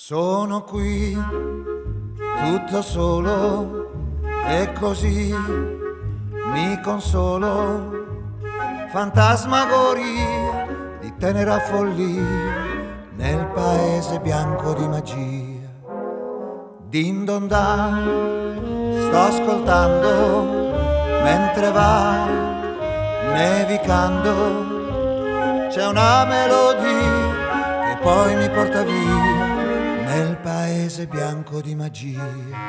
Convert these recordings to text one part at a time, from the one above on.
Sono qui, tutto solo, e così mi consolo. Fantasmagoria di tenera follia nel paese bianco di magia. Din don da, sto ascoltando mentre va nevicando. C'è una melodia che poi mi porta via nel paese bianco di magia.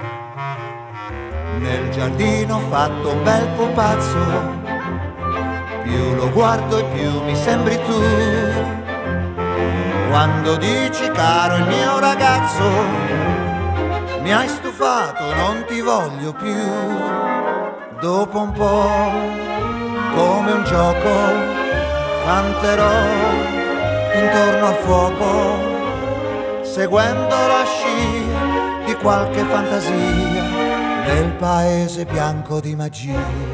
Nel giardino ho fatto un bel pupazzo, più lo guardo e più mi sembri tu. Quando dici caro il mio ragazzo, mi hai stufato, non ti voglio più. Dopo un po', come un gioco, canterò intorno al fuoco, seguendo la scia di qualche fantasia nel paese bianco di magia.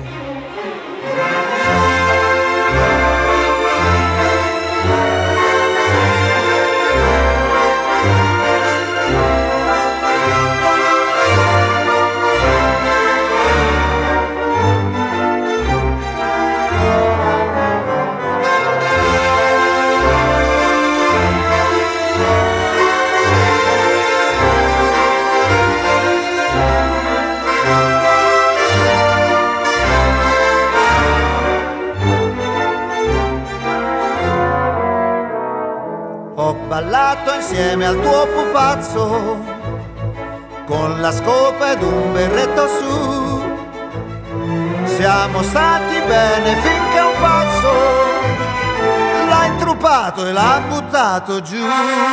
Ho ballato insieme al tuo pupazzo, con la scopa ed un berretto su. Siamo stati bene finché un pazzo l'ha intruppato e l'ha buttato giù.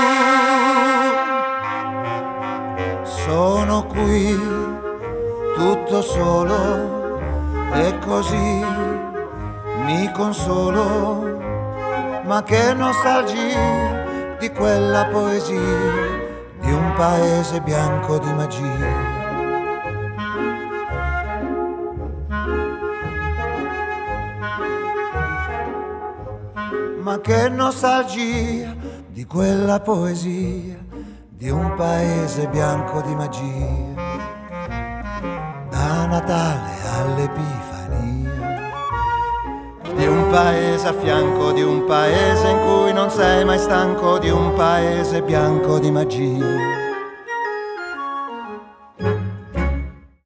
Sono qui, tutto solo, e così mi consolo. Ma che nostalgia di quella poesia di un paese bianco di magia. Ma che nostalgia di quella poesia di un paese bianco di magia. Da Natale all'Epifania, di un paese a fianco di un paese in cui non sei mai stanco, di un paese bianco di magia.